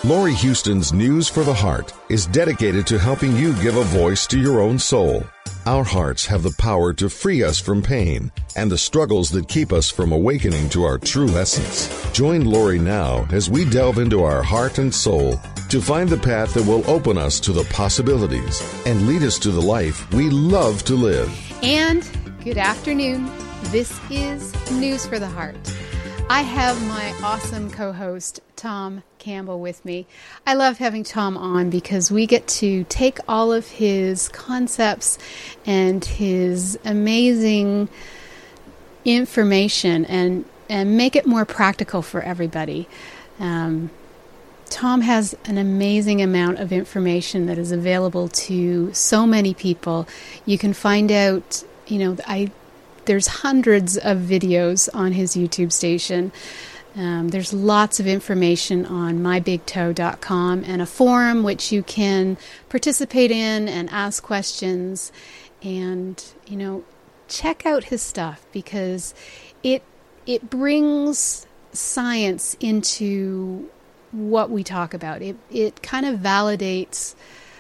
Laurie Houston's News for the Heart is dedicated to helping you give a voice to your own soul. Our hearts have the power to free us from pain and the struggles that keep us from awakening to our true essence. Join Laurie now as we delve into our heart and soul to find the path that will open us to the possibilities and lead us to the life we love to live. And good afternoon. This is News for the Heart. I have my awesome co-host, Tom Campbell, with me. I love having Tom on because we get to take all of his concepts and his amazing information and make it more practical for everybody. Tom has an amazing amount of information that is available to so many people. You can find out, there's hundreds of videos on his YouTube station. There's lots of information on mybigtoe.com and a forum which you can participate in and ask questions. And, check out his stuff because it brings science into what we talk about. It kind of validates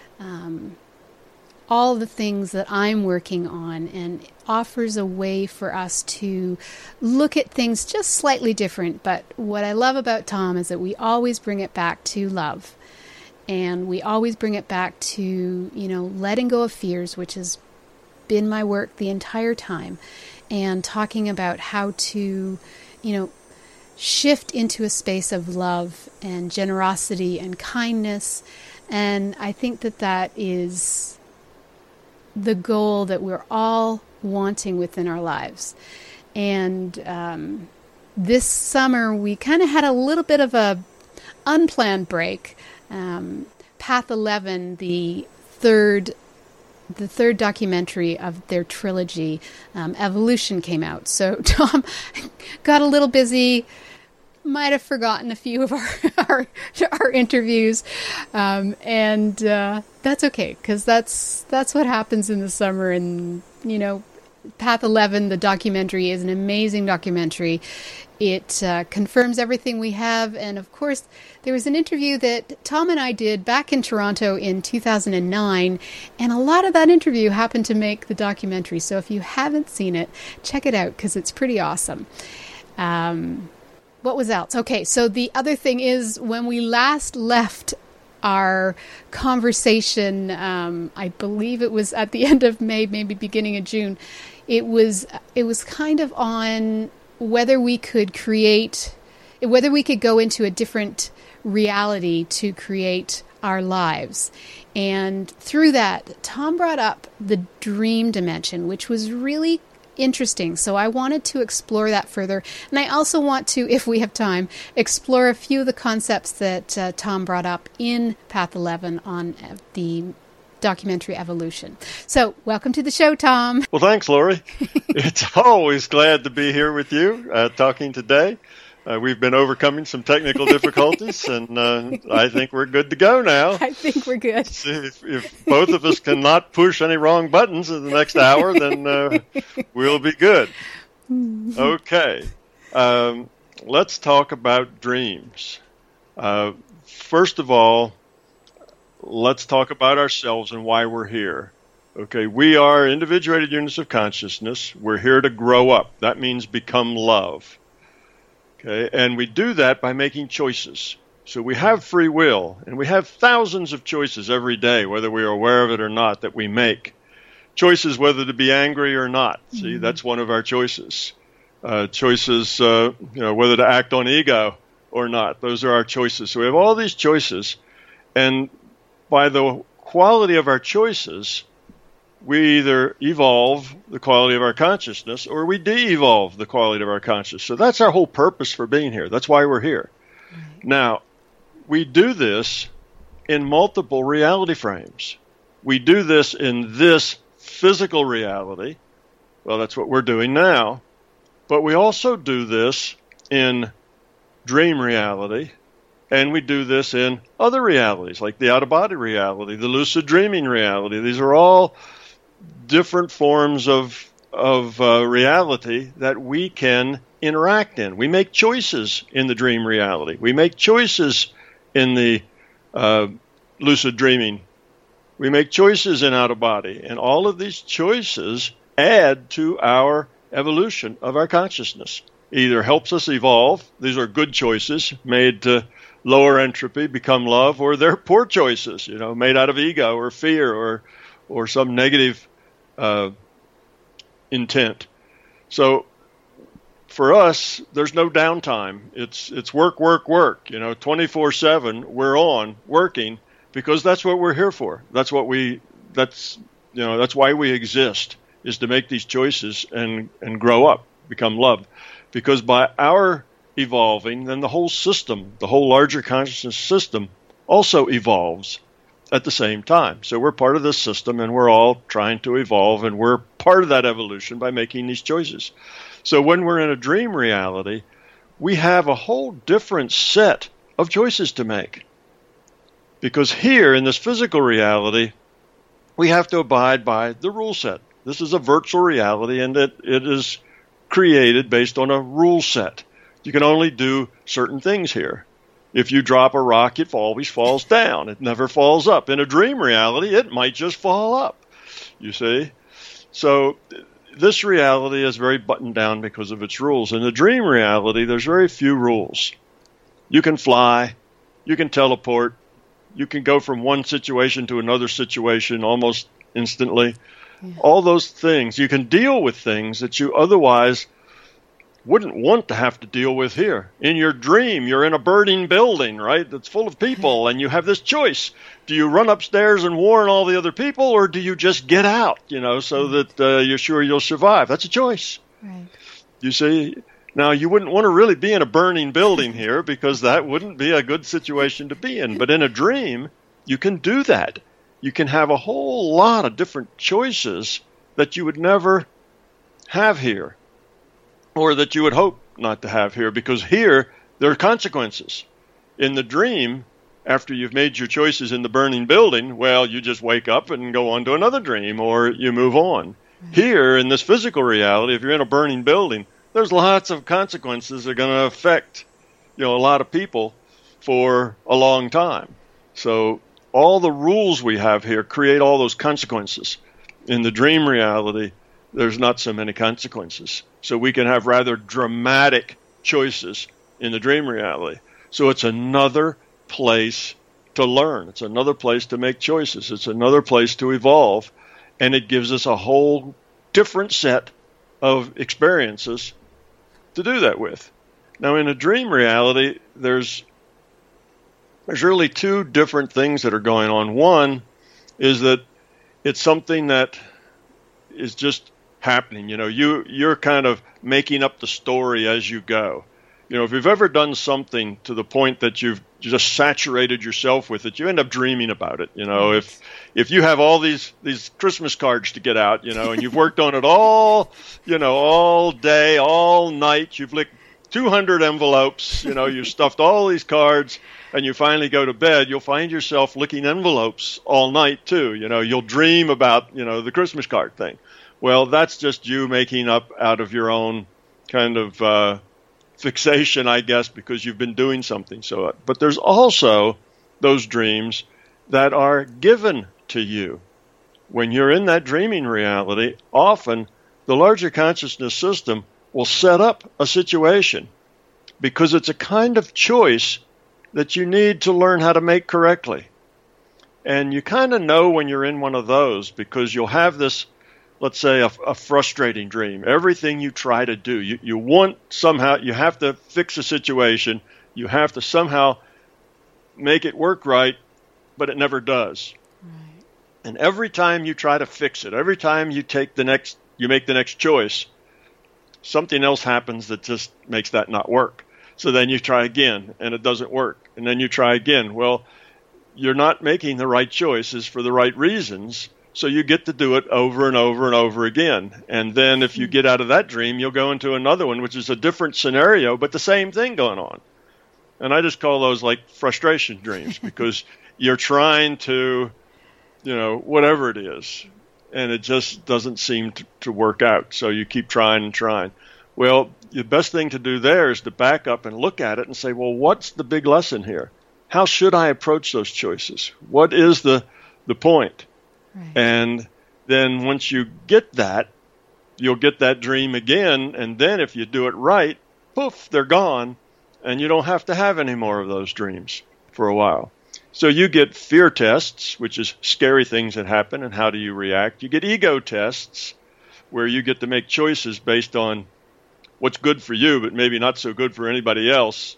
all the things that I'm working on and offers a way for us to look at things just slightly different. But what I love about Tom is that we always bring it back to love. And we always bring it back to, letting go of fears, which has been my work the entire time. And talking about how to, shift into a space of love and generosity and kindness. And I think that is the goal that we're all wanting within our lives. And this summer we kind of had a little bit of a unplanned break. Path 11, the third documentary of their trilogy, Evolution, came out. So Tom got a little busy, might have forgotten a few of our interviews, and that's okay because that's what happens in the summer. And Path 11, the documentary, is an amazing documentary. It confirms everything we have, and of course, there was an interview that Tom and I did back in Toronto in 2009, and a lot of that interview happened to make the documentary. So if you haven't seen it, check it out because it's pretty awesome. What was else? Okay, so the other thing is when we last left our conversation, I believe it was at the end of May, maybe beginning of June, it was kind of on whether we could go into a different reality to create our lives. And through that, Tom brought up the dream dimension, which was really interesting. So I wanted to explore that further. And I also want to, if we have time, explore a few of the concepts that Tom brought up in Path 11 on the documentary Evolution. So welcome to the show, Tom. Well, thanks, Laurie. It's always glad to be here with you talking today. We've been overcoming some technical difficulties, and I think we're good to go now. I think we're good. If both of us cannot push any wrong buttons in the next hour, then we'll be good. Okay. Let's talk about dreams. First of all, let's talk about ourselves and why we're here. Okay, we are individuated units of consciousness. We're here to grow up. That means become love. Okay, and we do that by making choices. So we have free will, and we have thousands of choices every day, whether we are aware of it or not, that we make. Choices whether to be angry or not. See, that's one of our choices. Choices, whether to act on ego or not. Those are our choices. So we have all these choices, and by the quality of our choices, we either evolve the quality of our consciousness or we de-evolve the quality of our consciousness. So that's our whole purpose for being here. That's why we're here. Right. Now, we do this in multiple reality frames. We do this in this physical reality. Well, that's what we're doing now. But we also do this in dream reality. And we do this in other realities, like the out-of-body reality, the lucid dreaming reality. These are all different forms of reality that we can interact in. We make choices in the dream reality. We make choices in the lucid dreaming. We make choices in out of body, and all of these choices add to our evolution of our consciousness. Either helps us evolve, these are good choices made to lower entropy, become love, or they're poor choices, made out of ego or fear or some negative intent. So for us, there's no downtime. It's work, work, work. 24/7 we're on working because that's what we're here for. That's why we exist, is to make these choices and grow up, become love. Because by our evolving, then the whole system, the whole larger consciousness system, also evolves at the same time. So we're part of this system, and we're all trying to evolve, and we're part of that evolution by making these choices. So when we're in a dream reality, we have a whole different set of choices to make. Because here, in this physical reality, we have to abide by the rule set. This is a virtual reality, and it is created based on a rule set. You can only do certain things here. If you drop a rock, it always falls down. It never falls up. In a dream reality, it might just fall up, you see. So this reality is very buttoned down because of its rules. In the dream reality, there's very few rules. You can fly. You can teleport. You can go from one situation to another situation almost instantly. Yeah. All those things. You can deal with things that you otherwise wouldn't want to have to deal with here. In your dream, you're in a burning building, right, that's full of people, and you have this choice. Do you run upstairs and warn all the other people, or do you just get out, so that you're sure you'll survive? That's a choice. Right. You see? Now, you wouldn't want to really be in a burning building here because that wouldn't be a good situation to be in. But in a dream, you can do that. You can have a whole lot of different choices that you would never have here, or that you would hope not to have here, because here there are consequences. In the dream, after you've made your choices in the burning building, well, you just wake up and go on to another dream, or you move on. Right. Here, in this physical reality, if you're in a burning building, there's lots of consequences that are going to affect, a lot of people for a long time. So all the rules we have here create all those consequences. In the dream reality, there's not so many consequences. So we can have rather dramatic choices in the dream reality. So it's another place to learn. It's another place to make choices. It's another place to evolve. And it gives us a whole different set of experiences to do that with. Now, in a dream reality, there's really two different things that are going on. One is that it's something that is just happening. You're kind of making up the story as you go. If you've ever done something to the point that you've just saturated yourself with it, you end up dreaming about it. If you have all these Christmas cards to get out, and you've worked on it all day, all night, you've licked 200 envelopes, you've stuffed all these cards, and you finally go to bed, you'll find yourself licking envelopes all night too. You'll dream about, the Christmas card thing. Well, that's just you making up out of your own kind of fixation, I guess, because you've been doing something. But there's also those dreams that are given to you. When you're in that dreaming reality, often the larger consciousness system will set up a situation because it's a kind of choice that you need to learn how to make correctly. And you kind of know when you're in one of those because you'll have this, let's say, a frustrating dream. Everything you try to do, you want somehow, you have to fix a situation, you have to somehow make it work right, but it never does. Right. And every time you try to fix it, every time you make the next choice, something else happens that just makes that not work. So then you try again, and it doesn't work. And then you try again. Well, you're not making the right choices for the right reasons, so you get to do it over and over and over again. And then if you get out of that dream, you'll go into another one, which is a different scenario, but the same thing going on. And I just call those like frustration dreams because you're trying to, whatever it is, and it just doesn't seem to work out. So you keep trying and trying. Well, the best thing to do there is to back up and look at it and say, well, what's the big lesson here? how should I approach those choices? What is the point? Right. And then once you get that, you'll get that dream again. And then if you do it right, poof, they're gone. And you don't have to have any more of those dreams for a while. So you get fear tests, which is scary things that happen and how do you react. You get ego tests, where you get to make choices based on what's good for you, but maybe not so good for anybody else.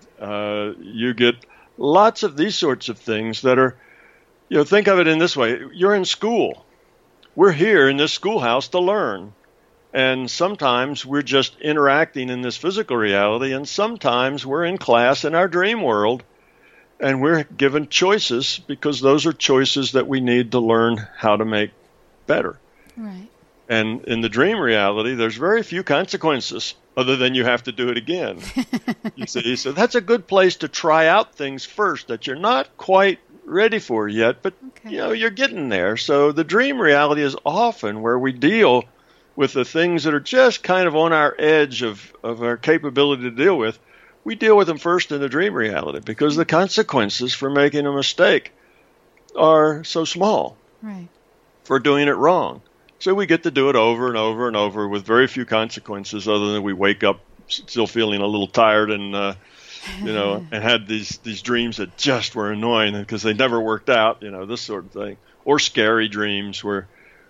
You get lots of these sorts of things that are, think of it in this way. You're in school. We're here in this schoolhouse to learn. And sometimes we're just interacting in this physical reality, and sometimes we're in class in our dream world, and we're given choices because those are choices that we need to learn how to make better. Right. And in the dream reality, there's very few consequences other than you have to do it again. You see, so that's a good place to try out things first that you're not quite ready for yet, but you're getting there. So the dream reality is often where we deal with the things that are just kind of on our edge of our capability to deal with. We deal with them first in the dream reality because the consequences for making a mistake are so small for doing it wrong. So we get to do it over and over and over with very few consequences other than we wake up still feeling a little tired and, and had these dreams that just were annoying because they never worked out, this sort of thing. Or scary dreams where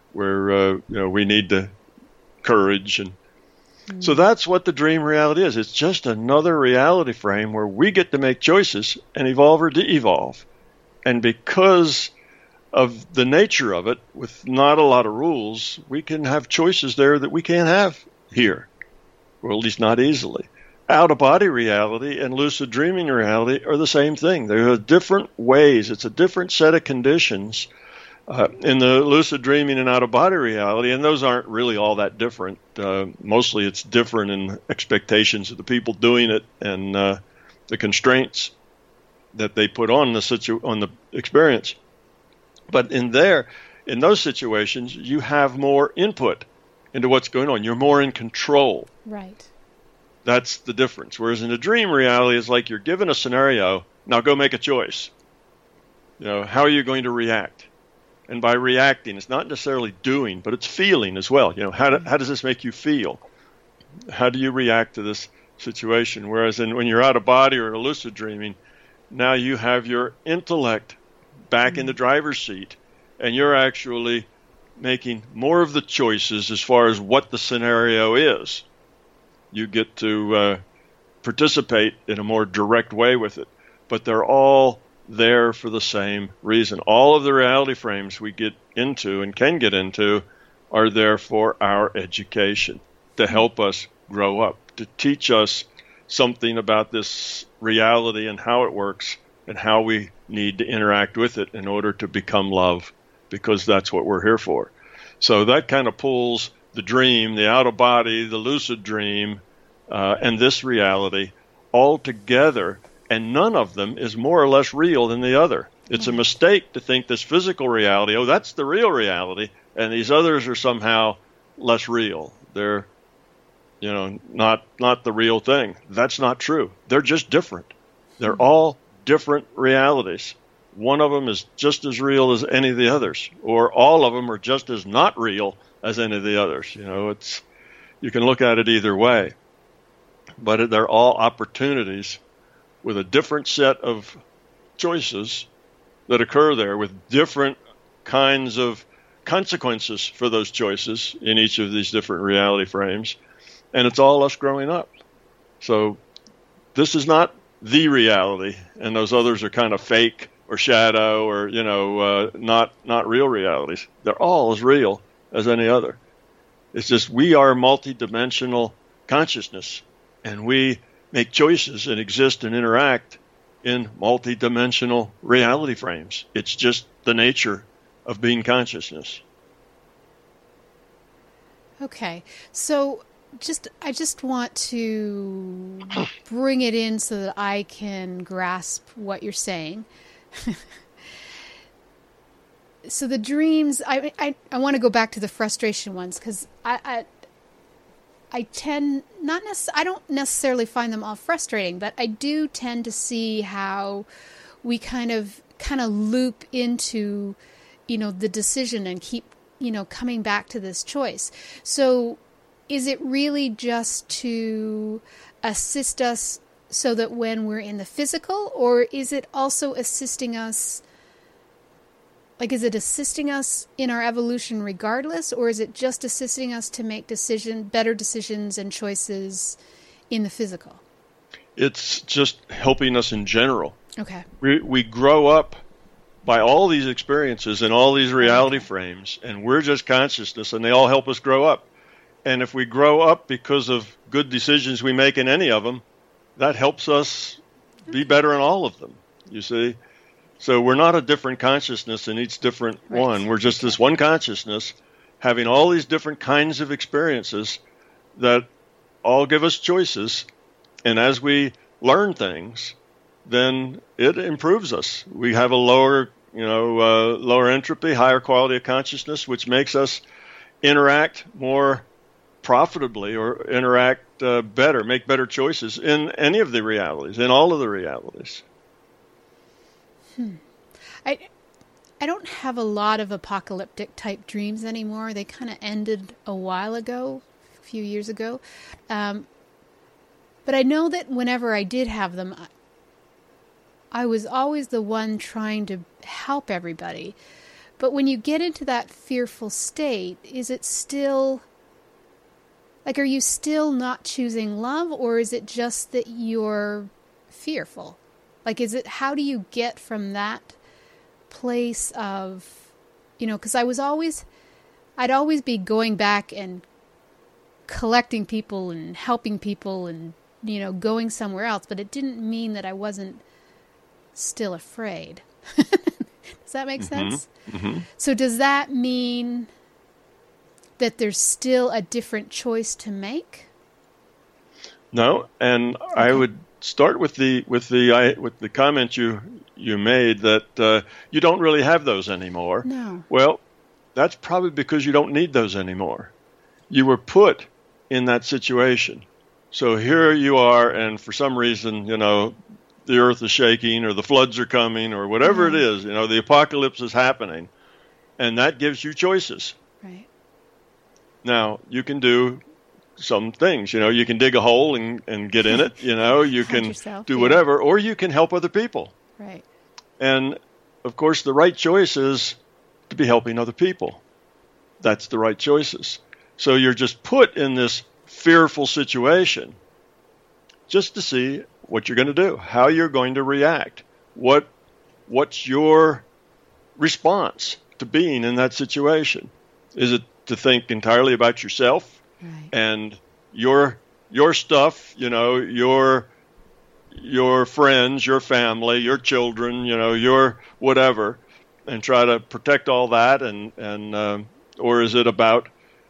we need the courage. And so that's what the dream reality is. It's just another reality frame where we get to make choices and evolve or de-evolve. And because of the nature of it, with not a lot of rules, we can have choices there that we can't have here, or at least not easily. Out-of-body reality and lucid dreaming reality are the same thing. They're different ways. It's a different set of conditions in the lucid dreaming and out-of-body reality, and those aren't really all that different. Mostly it's different in expectations of the people doing it and the constraints that they put on the experience. But in those situations, you have more input into what's going on. You're more in control. Right. That's the difference. Whereas in a dream reality, it's like you're given a scenario. Now go make a choice. How are you going to react? And by reacting, it's not necessarily doing, but it's feeling as well. How does this make you feel? How do you react to this situation? Whereas when you're out of body or lucid dreaming, now you have your intellect back in the driver's seat, and you're actually making more of the choices as far as what the scenario is. You get to participate in a more direct way with it, but they're all there for the same reason. All of the reality frames we get into and can get into are there for our education, to help us grow up, to teach us something about this reality and how it works and how we need to interact with it in order to become love, because that's what we're here for. So that kind of pulls the dream, the out-of-body, the lucid dream, and this reality all together, and none of them is more or less real than the other. It's a mistake to think this physical reality, that's the real reality, and these others are somehow less real. They're, not the real thing. That's not true. They're just different. They're all different realities. One of them is just as real as any of the others, or all of them are just as not real as any of the others. You can look at it either way, but they're all opportunities with a different set of choices that occur there with different kinds of consequences for those choices in each of these different reality frames. And it's all us growing up. So this is not the reality, and those others are kind of fake or shadow or, not real realities. They're all as real as any other. It's just we are multidimensional consciousness, and we make choices and exist and interact in multidimensional reality frames. It's just the nature of being consciousness. Okay, so I just want to bring it in so that I can grasp what you're saying. So the dreams, I want to go back to the frustration ones, because I don't necessarily find them all frustrating, but I do tend to see how we kind of loop into, the decision and keep, coming back to this choice. So is it really just to assist us so that when we're in the physical, or is it also assisting us? Like, is it assisting us in our evolution regardless, or is it just assisting us to make better decisions and choices in the physical? It's just helping us in general. Okay. We grow up by all these experiences and all these reality frames, and we're just consciousness, and they all help us grow up. And if we grow up because of good decisions we make in any of them, that helps us be better in all of them, you see? So we're not a different consciousness in each different one. We're just this one consciousness having all these different kinds of experiences that all give us choices. And as we learn things, then it improves us. We have a lower entropy, higher quality of consciousness, which makes us interact more profitably or interact better, make better choices in any of the realities, in all of the realities. I don't have a lot of apocalyptic type dreams anymore. They kind of ended a while ago, a few years ago. But I know that whenever I did have them, I was always the one trying to help everybody. But when you get into that fearful state, is it still, like, are you still not choosing love, or is it just that you're fearful? Like, how do you get from that place of, because I'd always be going back and collecting people and helping people and, going somewhere else, but it didn't mean that I wasn't still afraid. Does that make sense? Mm-hmm. So does that mean that there's still a different choice to make? No, and okay. I would start with the comment you made that you don't really have those anymore. No. Well, that's probably because you don't need those anymore. You were put in that situation. So here you are, and for some reason, the earth is shaking, or the floods are coming, or whatever it is, the apocalypse is happening, and that gives you choices. Right. Now, you can do some things, you can dig a hole and get in it, you can do whatever, or you can help other people. Right. And, of course, the right choice is to be helping other people. That's the right choices. So you're just put in this fearful situation just to see what you're going to do, how you're going to react, what's your response to being in that situation. Is it to think entirely about yourself? Right. And your stuff, your friends, your family, your children, your whatever, and try to protect all that, and or is it about,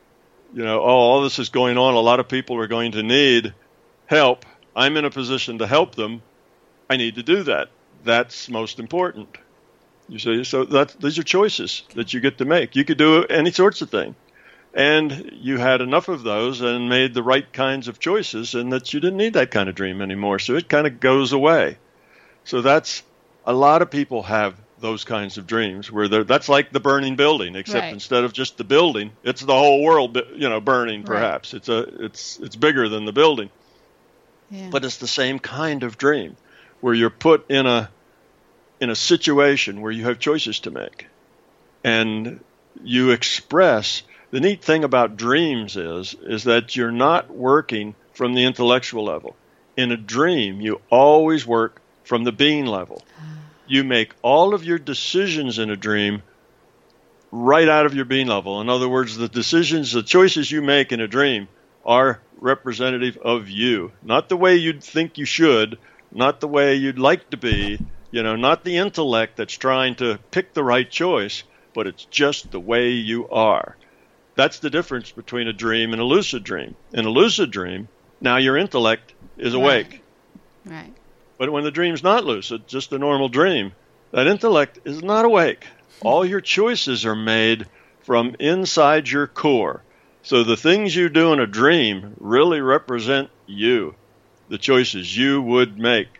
all this is going on, a lot of people are going to need help. I'm in a position to help them. I need to do that. That's most important. You see, so these are choices that you get to make. You could do any sorts of thing. And you had enough of those and made the right kinds of choices, and that you didn't need that kind of dream anymore. So it kind of goes away. So that's, a lot of people have those kinds of dreams where that's like the burning building, except instead of just the building, it's the whole world, burning perhaps. Right. It's bigger than the building. Yeah. But it's the same kind of dream where you're put in a situation where you have choices to make. And you express. The neat thing about dreams is that you're not working from the intellectual level. In a dream, you always work from the being level. You make all of your decisions in a dream right out of your being level. In other words, the choices you make in a dream are representative of you. Not the way you'd think you should, not the way you'd like to be, not the intellect that's trying to pick the right choice, but it's just the way you are. That's the difference between a dream and a lucid dream. In a lucid dream, now your intellect is awake. Right. But when the dream's not lucid, just a normal dream, that intellect is not awake. All your choices are made from inside your core. So the things you do in a dream really represent you, the choices you would make.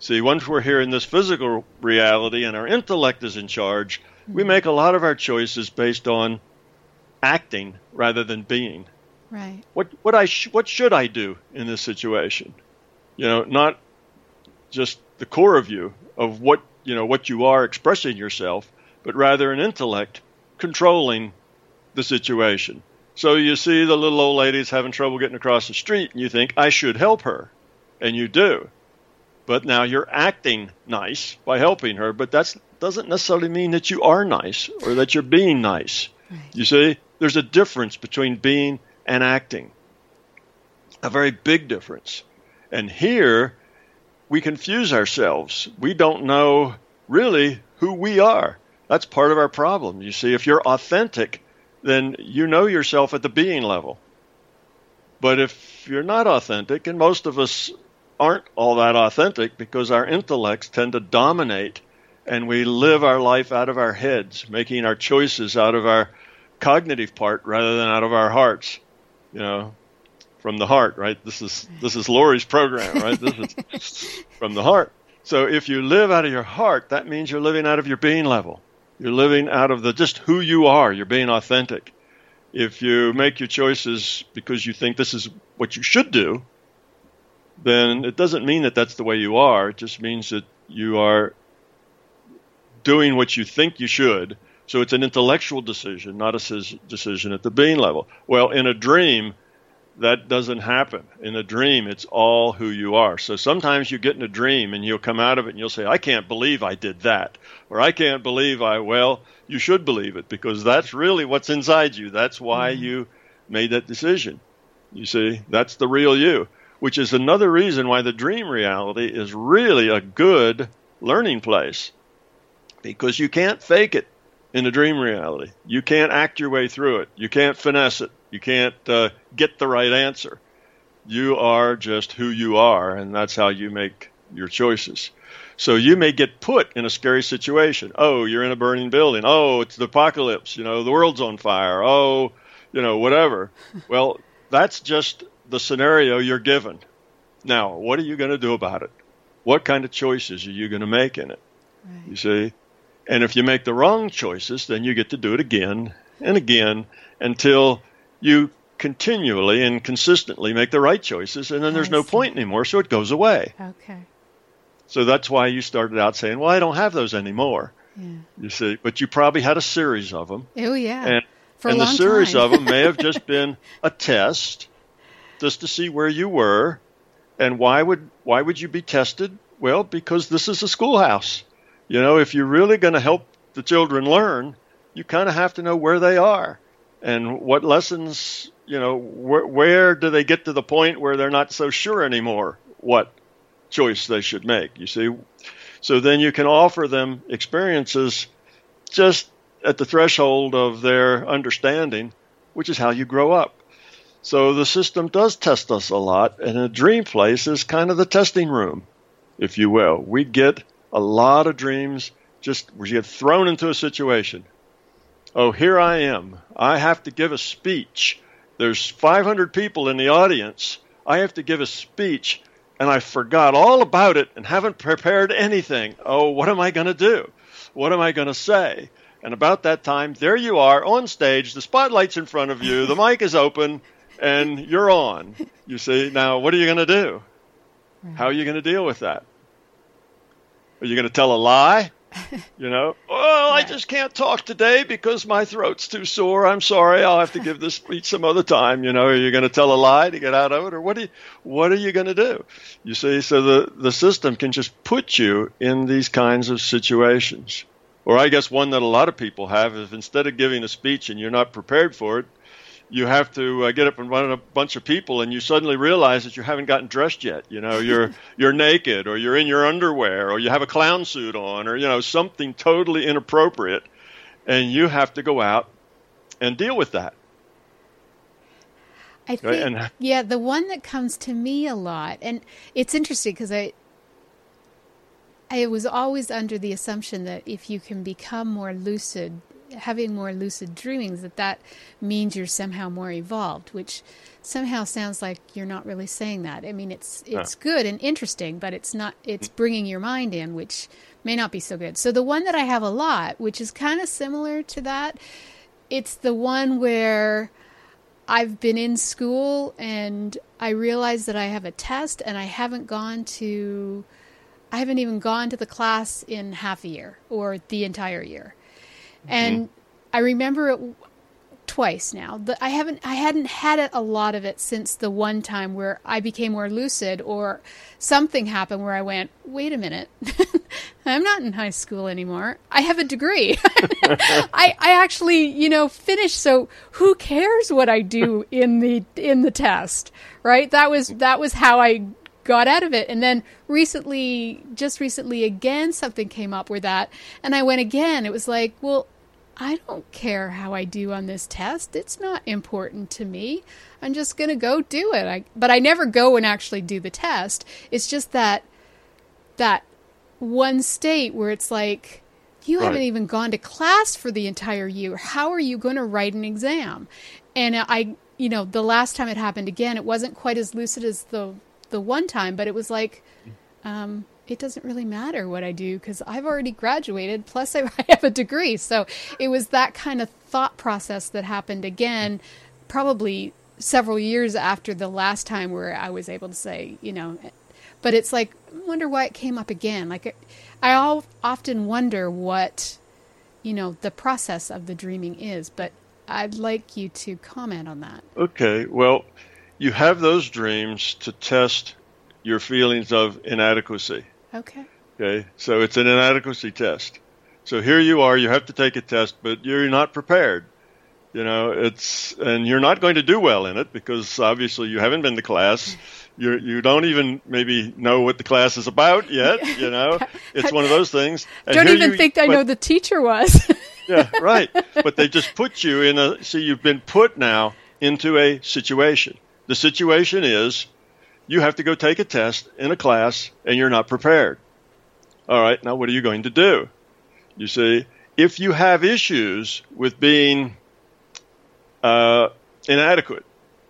See, once we're here in this physical reality and our intellect is in charge, we make a lot of our choices based on acting rather than being. Right. What should I do in this situation? Not just the core of you, of what you are expressing yourself, but rather an intellect controlling the situation. So you see the little old lady's having trouble getting across the street, and you think, I should help her. And you do. But now you're acting nice by helping her, but that doesn't necessarily mean that you are nice or that you're being nice. Right. You see, there's a difference between being and acting. A very big difference. And here, we confuse ourselves. We don't know really who we are. That's part of our problem. You see, if you're authentic, then you know yourself at the being level. But if you're not authentic, and most of us aren't all that authentic because our intellects tend to dominate and we live our life out of our heads, making our choices out of our cognitive part rather than out of our hearts, from the heart, right? This is Lori's program, right? This is from the heart. So if you live out of your heart, that means you're living out of your being level. You're living out of just who you are. You're being authentic. If you make your choices because you think this is what you should do, then it doesn't mean that that's the way you are. It just means that you are doing what you think you should. So it's an intellectual decision, not a decision at the being level. Well, in a dream, that doesn't happen. In a dream, it's all who you are. So sometimes you get in a dream and you'll come out of it and you'll say, I can't believe I did that. Or I can't believe you should believe it because that's really what's inside you. That's why you made that decision. You see, that's the real you, which is another reason why the dream reality is really a good learning place because you can't fake it in a dream reality. You can't act your way through it. You can't finesse it. You can't get the right answer. You are just who you are, and that's how you make your choices. So you may get put in a scary situation. Oh, you're in a burning building. Oh, it's the apocalypse. The world's on fire. Oh, whatever. Well, that's just the scenario you're given. Now, what are you going to do about it? What kind of choices are you going to make in it? Right. You see? And if you make the wrong choices, then you get to do it again and again until you continually and consistently make the right choices, and then there's no point anymore, so it goes away. Okay. So that's why you started out saying, well, I don't have those anymore. Yeah. You see, but you probably had a series of them. Oh, yeah. And, For a the long series time. of them may have just been a test just to see where you were. And why would you be tested? Well, because this is a schoolhouse. If you're really going to help the children learn, you kind of have to know where they are and what lessons, where do they get to the point where they're not so sure anymore what choice they should make, you see? So then you can offer them experiences just at the threshold of their understanding, which is how you grow up. So the system does test us a lot, and a dream place is kind of the testing room, if you will. We get a lot of dreams just where you get thrown into a situation. Oh, here I am. I have to give a speech. There's 500 people in the audience. I have to give a speech, and I forgot all about it and haven't prepared anything. Oh, what am I going to do? What am I going to say? And about that time, there you are on stage. The spotlight's in front of you. The mic is open, and you're on. You see? Now, what are you going to do? How are you going to deal with that? Are you going to tell a lie? I just can't talk today because my throat's too sore. I'm sorry. I'll have to give this speech some other time. Are you going to tell a lie to get out of it? Or what are you going to do? You see, so the system can just put you in these kinds of situations. Or I guess one that a lot of people have is instead of giving a speech and you're not prepared for it, you have to get up in front of a bunch of people, and you suddenly realize that you haven't gotten dressed yet. You're naked, or you're in your underwear, or you have a clown suit on, or something totally inappropriate, and you have to go out and deal with that. I think, the one that comes to me a lot, and it's interesting because I was always under the assumption that if you can become more lucid having more lucid dreamings, that means you're somehow more evolved, which somehow sounds like you're not really saying that. I mean, it's good and interesting, but it's not. It's bringing your mind in, which may not be so good. So the one that I have a lot, which is kind of similar to that, it's the one where I've been in school and I realize that I have a test and I haven't even gone to the class in half a year or the entire year. And I remember it twice now. I hadn't had it, a lot of it, since the one time where I became more lucid or something happened where I went, wait a minute, I'm not in high school anymore. I have a degree. I actually, finished. So who cares what I do in the test, right? That was how I got out of it. And then just recently again, something came up with that. And I went again. It was like, well, I don't care how I do on this test. It's not important to me. I'm just going to go do it. But I never go and actually do the test. It's just that one state where it's like, you haven't even gone to class for the entire year. How are you going to write an exam? And the last time it happened again, it wasn't quite as lucid as the one time, but it was like, it doesn't really matter what I do because I've already graduated, plus I have a degree. So it was that kind of thought process that happened again, probably several years after the last time where I was able to say, but it's like, I wonder why it came up again. Like, I often wonder what, the process of the dreaming is, but I'd like you to comment on that. Okay, well, you have those dreams to test your feelings of inadequacy. Okay, so it's an inadequacy test. So here you are, you have to take a test, but you're not prepared. And you're not going to do well in it because obviously you haven't been to class. You don't even maybe know what the class is about yet. It's one of those things. And don't even think I know the teacher was. Yeah, right. But they just put you you've been put now into a situation. The situation is you have to go take a test in a class and you're not prepared. All right, now what are you going to do? You see, if you have issues with being inadequate,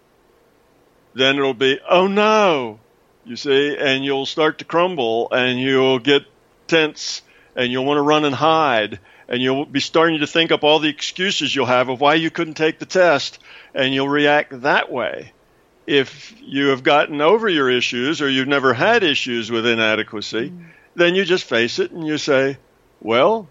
then it'll be, oh no, you see, and you'll start to crumble and you'll get tense and you'll want to run and hide and you'll be starting to think up all the excuses you'll have of why you couldn't take the test and you'll react that way. If you have gotten over your issues or you've never had issues with inadequacy, then you just face it and you say, well,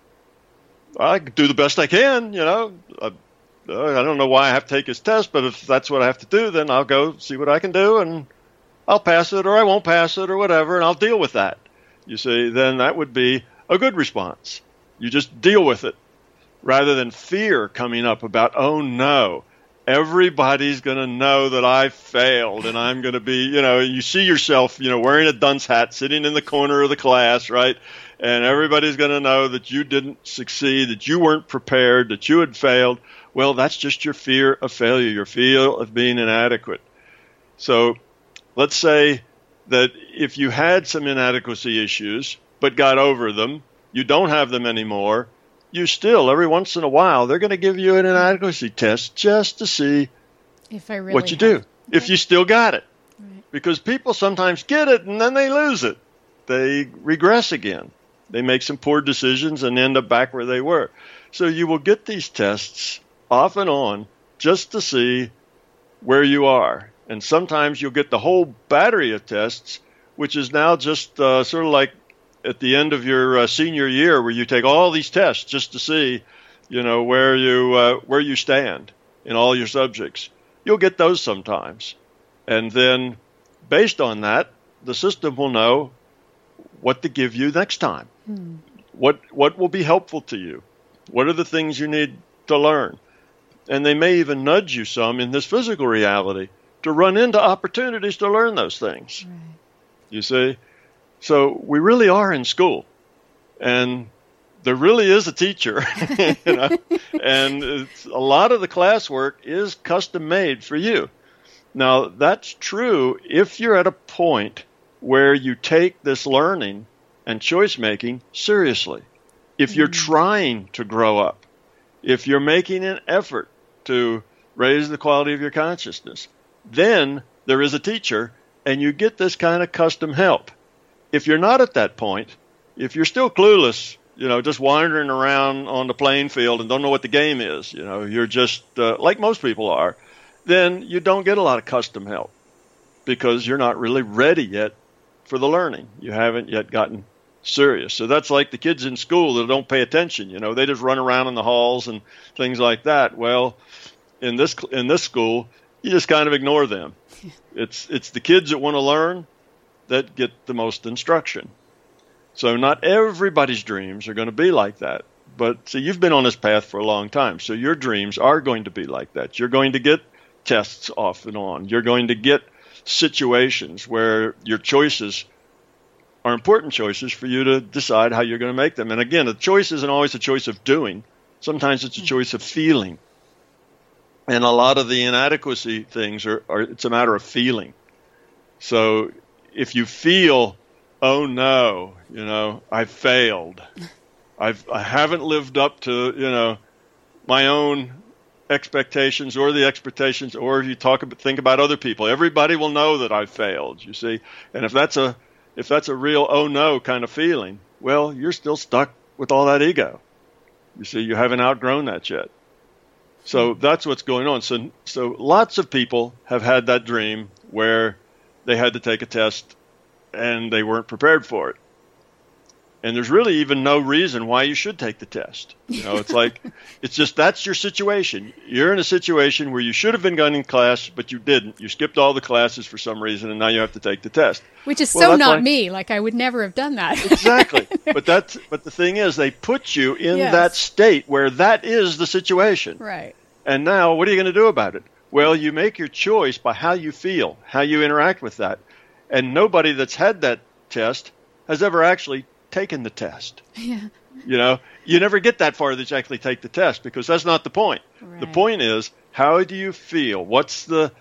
I do the best I can, I don't know why I have to take his test, but if that's what I have to do, then I'll go see what I can do and I'll pass it or I won't pass it or whatever, and I'll deal with that. You see, then that would be a good response. You just deal with it rather than fear coming up about, oh no, everybody's going to know that I failed and I'm going to be, you see yourself, wearing a dunce hat sitting in the corner of the class, right? And everybody's going to know that you didn't succeed, that you weren't prepared, that you had failed. Well, that's just your fear of failure, your fear of being inadequate. So let's say that if you had some inadequacy issues but got over them, you don't have them anymore, you still, every once in a while, they're going to give you an inadequacy test just to see what you do, okay, if you still got it. Right. Because people sometimes get it and then they lose it. They regress again. They make some poor decisions and end up back where they were. So you will get these tests off and on just to see where you are. And sometimes you'll get the whole battery of tests, which is now just sort of like at the end of your senior year where you take all these tests just to see, where you stand in all your subjects. You'll get those sometimes. And then based on that, the system will know what to give you next time. What will be helpful to you? What are the things you need to learn? And they may even nudge you some in this physical reality to run into opportunities to learn those things. Right. You see? So we really are in school, and there really is a teacher, and a lot of the classwork is custom made for you. Now, that's true if you're at a point where you take this learning and choice making seriously. If you're trying to grow up, If you're making an effort to raise the quality of your consciousness, then there is a teacher, and you get this kind of custom help. If you're not at that point, if you're still clueless, just wandering around on the playing field and don't know what the game is, you're just like most people are, then you don't get a lot of custom help because you're not really ready yet for the learning. You haven't yet gotten serious. So that's like the kids in school that don't pay attention. They just run around in the halls and things like that. Well, in this school, you just kind of ignore them. It's the kids that want to learn that get the most instruction. So not everybody's dreams are going to be like that. But see, you've been on this path for a long time, so your dreams are going to be like that. You're going to get tests off and on. You're going to get situations where your choices are important choices for you to decide how you're going to make them. And again, a choice isn't always a choice of doing. Sometimes it's a choice of feeling. And a lot of the inadequacy things are it's a matter of feeling. So if you feel, oh no, I failed. I haven't lived up to, my own expectations or the expectations, or if you think about other people, everybody will know that I failed, you see. And if that's a real oh no kind of feeling, well, you're still stuck with all that ego. You see, you haven't outgrown that yet. So that's what's going on. So lots of people have had that dream where they had to take a test and they weren't prepared for it. And there's really even no reason why you should take the test. It's like, it's just that's your situation. You're in a situation where you should have been going in class, but you didn't. You skipped all the classes for some reason, and now you have to take the test. Which is not me. Like, I would never have done that. Exactly. But the thing is, they put you in that state where that is the situation. Right. And now, what are you going to do about it? Well, you make your choice by how you feel, how you interact with that. And nobody that's had that test has ever actually taken the test. Yeah. You never get that far that you actually take the test because that's not the point. Right. The point is, how do you feel? What's what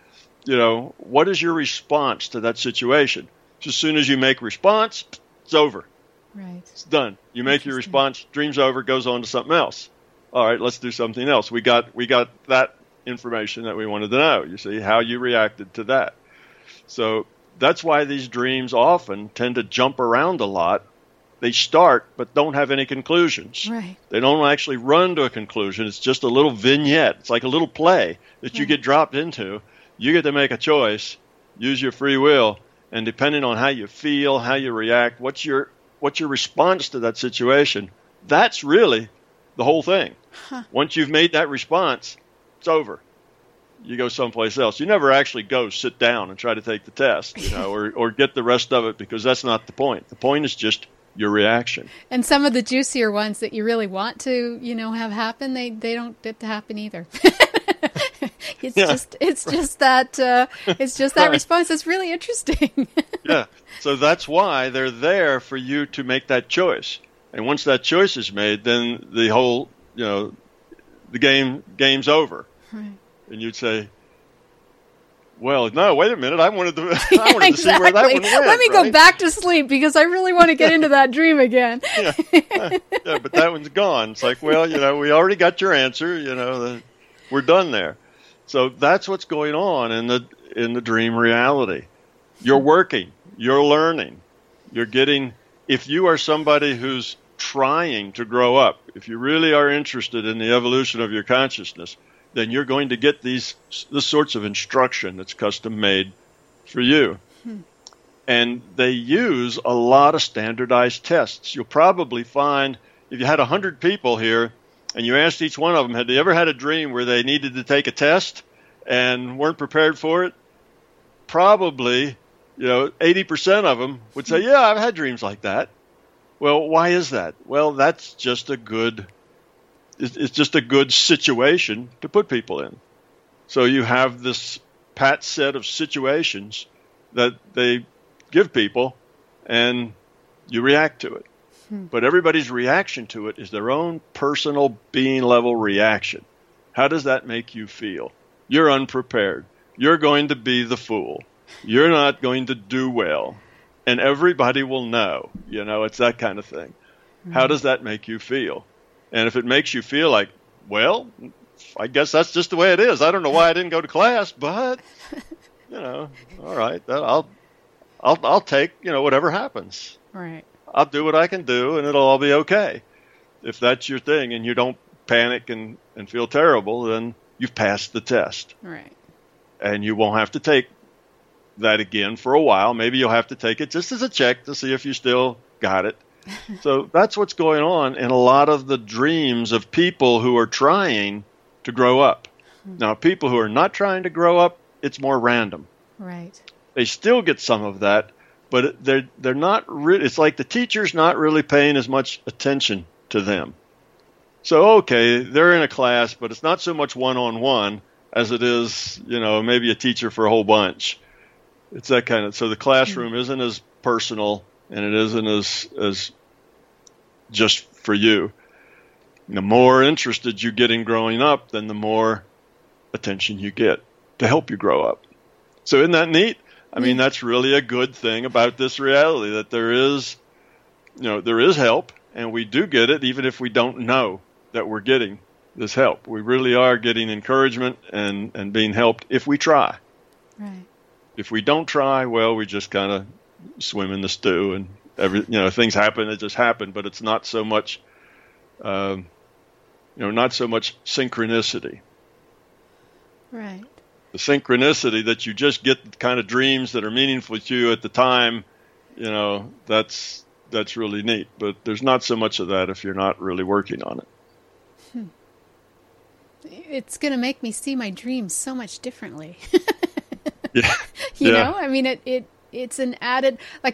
is your response to that situation? So as soon as you make response, it's over. Right. It's done. You make your response, dream's over, goes on to something else. All right, let's do something else. We got that information that we wanted to know. You see how you reacted to that. So that's why these dreams often tend to jump around a lot. They start but don't have any conclusions. Right. They don't actually run to a conclusion. It's just a little vignette. It's like a little play that you get dropped into. You get to make a choice, use your free will, and depending on how you feel, how you react, what's your response to that situation, that's really the whole thing. Huh. Once you've made that response, it's over. You go someplace else. You never actually go sit down and try to take the test, or get the rest of it because that's not the point. The point is just your reaction. And some of the juicier ones that you really want to, have happen, they don't get to happen either. It's just that response. It's really interesting. Yeah. So that's why they're there for you to make that choice. And once that choice is made, then the whole, the game's over. Right. And you'd say, well, no, wait a minute. I wanted to see where that one went. Let me go back to sleep because I really want to get into that dream again. Yeah, but that one's gone. It's like, well, we already got your answer. We're done there. So that's what's going on in the dream reality. You're working. You're learning. You're getting. If you are somebody who's trying to grow up, if you really are interested in the evolution of your consciousness, then you're going to get this sorts of instruction that's custom made for you. And they use a lot of standardized tests. You'll probably find, if you had 100 people here and you asked each one of them, had they ever had a dream where they needed to take a test and weren't prepared for it? Probably, 80% of them would say, yeah, I've had dreams like that. Well, why is that? Well, that's just it's just a good situation to put people in. So you have this pat set of situations that they give people, and you react to it. But everybody's reaction to it is their own personal being level reaction. How does that make you feel? You're unprepared. You're going to be the fool. You're not going to do well. And everybody will know. It's that kind of thing. How does that make you feel? And if it makes you feel like well, I guess that's just the way it is. I don't know why I didn't go to class, but all right, I'll take whatever happens. Right. I'll do what I can do, and it'll all be okay. If that's your thing, and you don't panic and feel terrible, then you've passed the test. Right. And you won't have to take that again for a while. Maybe you'll have to take it just as a check to see if you still got it. So that's what's going on in a lot of the dreams of people who are trying to grow up. Now, people who are not trying to grow up, it's more random. Right. They still get some of that, but they're not really, it's like the teacher's not really paying as much attention to them. So, okay, they're in a class, but it's not so much one-on-one as it is, maybe a teacher for a whole bunch. It's that kind of, so the classroom isn't as personal, and it isn't as just for you. The more interested you get in growing up, then the more attention you get to help you grow up. So isn't that neat? I mean, that's really a good thing about this reality, that there is help, and we do get it even if we don't know that we're getting this help. We really are getting encouragement and being helped if we try. Right. If we don't try, well, we just kind of swim in the stew, and things happen. They just happen, but it's not so much, not so much synchronicity. Right. The synchronicity that you just get the kind of dreams that are meaningful to you at the time, that's really neat. But there's not so much of that if you're not really working on it. It's going to make me see my dreams so much differently. Yeah. You know, I mean, it's an added, like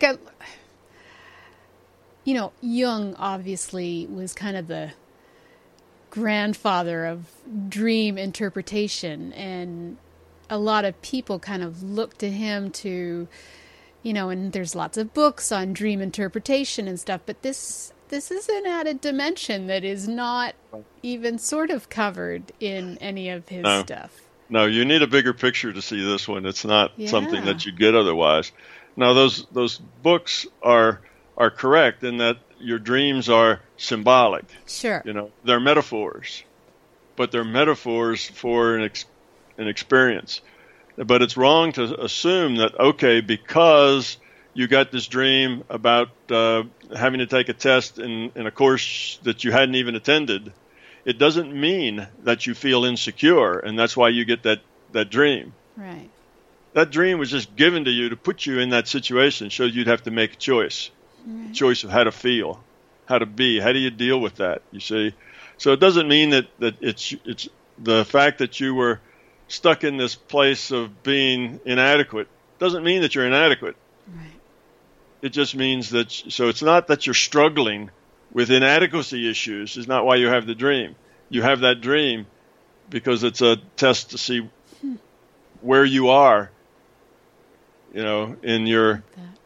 Jung obviously was kind of the grandfather of dream interpretation, and a lot of people kind of look to him to, and there's lots of books on dream interpretation and stuff, but this is an added dimension that is not even sort of covered in any of his stuff. No, you need a bigger picture to see this one. It's not something that you get otherwise. Now, those books are correct in that your dreams are symbolic. Sure. They're metaphors, but they're metaphors for an experience. But it's wrong to assume that, okay, because you got this dream about having to take a test in a course that you hadn't even attended, it doesn't mean that you feel insecure, and that's why you get that dream. Right. That dream was just given to you to put you in that situation, so you'd have to make a choice. Right. Choice of how to feel, how to be, how do you deal with that, you see? So it doesn't mean that it's the fact that you were stuck in this place of being inadequate doesn't mean that you're inadequate. Right. It just means that, so it's not that you're struggling with inadequacy issues, is not why you have the dream. You have that dream because it's a test to see where you are, in your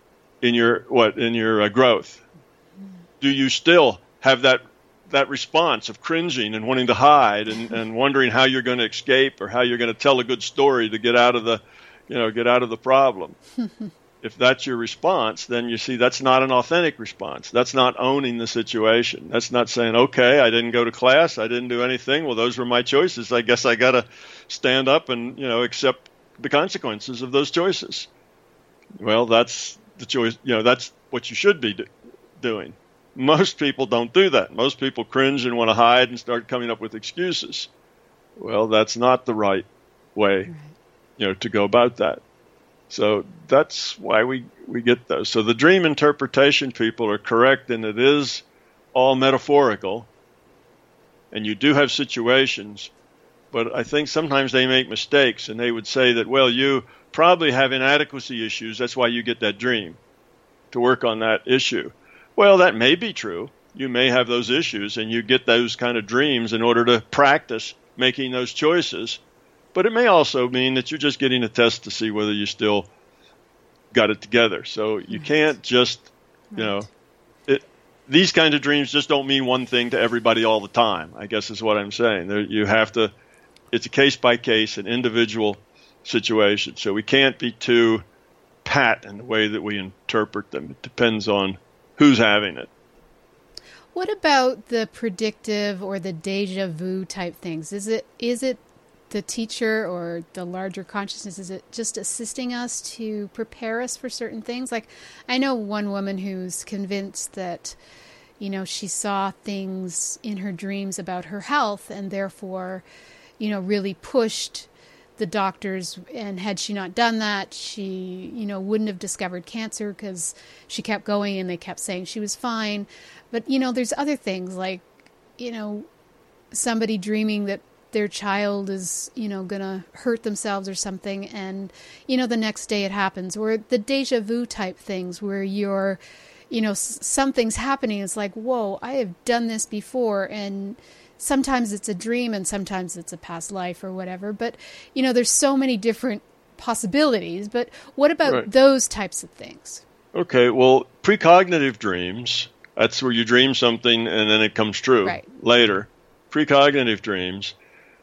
growth. Do you still have that response of cringing and wanting to hide and wondering how you're going to escape or how you're going to tell a good story to get out of the problem? If that's your response, then you see that's not an authentic response. That's not owning the situation. That's not saying, okay, I didn't go to class, I didn't do anything. Well, those were my choices. I guess I got to stand up and, accept the consequences of those choices. Well, that's the choice. That's what you should be doing. Most people don't do that. Most people cringe and want to hide and start coming up with excuses. Well, that's not the right way, to go about that. So that's why we get those. So the dream interpretation people are correct, and it is all metaphorical. And you do have situations, but I think sometimes they make mistakes, and they would say that, well, you probably have inadequacy issues. That's why you get that dream, to work on that issue. Well, that may be true. You may have those issues, and you get those kind of dreams in order to practice making those choices. But it may also mean that you're just getting a test to see whether you still got it together. So you can't just, these kinds of dreams just don't mean one thing to everybody all the time, I guess is what I'm saying. It's a case-by-case, an individual situation. So we can't be too pat in the way that we interpret them. It depends on who's having it. What about the predictive or the deja vu type things? Is it the teacher or the larger consciousness? Is it just assisting us to prepare us for certain things? Like, I know one woman who's convinced that, she saw things in her dreams about her health and therefore, really pushed the doctors. And had she not done that, she, wouldn't have discovered cancer because she kept going and they kept saying she was fine. But, there's other things like, somebody dreaming that their child is, going to hurt themselves or something. And, the next day it happens. Or the deja vu type things where you're, something's happening. It's like, whoa, I have done this before. And sometimes it's a dream and sometimes it's a past life or whatever. But, there's so many different possibilities. But what about those types of things? Okay, well, precognitive dreams, that's where you dream something and then it comes true later. Precognitive dreams,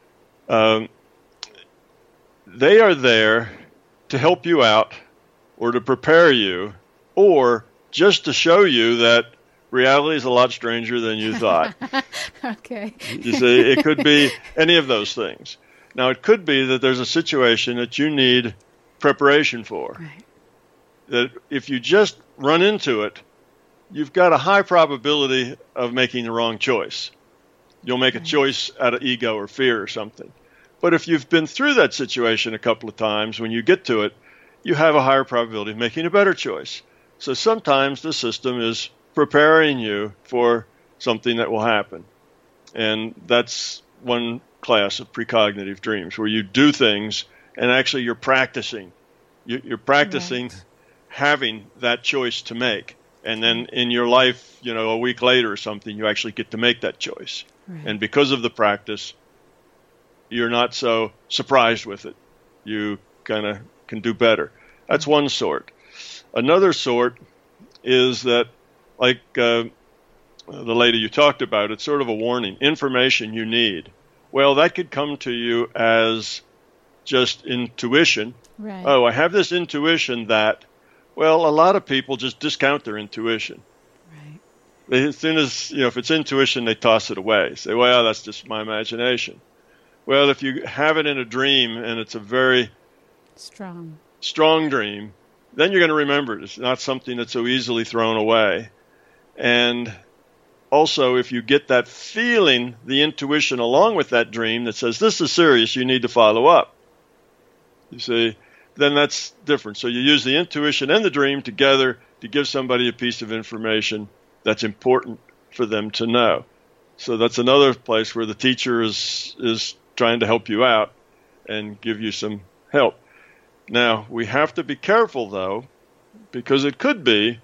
they are there to help you out or to prepare you or just to show you that reality is a lot stranger than you thought. Okay. You see, it could be any of those things. Now, it could be that there's a situation that you need preparation for. Right. That if you just run into it, you've got a high probability of making the wrong choice. You'll make a choice out of ego or fear or something. But if you've been through that situation a couple of times, when you get to it, you have a higher probability of making a better choice. So sometimes the system is preparing you for something that will happen. And that's one class of precognitive dreams, where you do things and actually you're practicing. You're practicing having that choice to make. And then in your life, a week later or something, you actually get to make that choice. Right. And because of the practice, you're not so surprised with it. You kind of can do better. That's one sort. Another sort is that, like the lady you talked about, it's sort of a warning, information you need. Well, that could come to you as just intuition. Right. Oh, I have this intuition that, well, a lot of people just discount their intuition. Right. As soon as, if it's intuition, they toss it away. Say, well, that's just my imagination. Well, if you have it in a dream and it's a very strong dream, then you're going to remember it. It's not something that's so easily thrown away. And also, if you get that feeling, the intuition along with that dream that says, this is serious, you need to follow up. You see, then that's different. So you use the intuition and the dream together to give somebody a piece of information that's important for them to know. So that's another place where the teacher is trying to help you out and give you some help. Now, we have to be careful, though, because it could be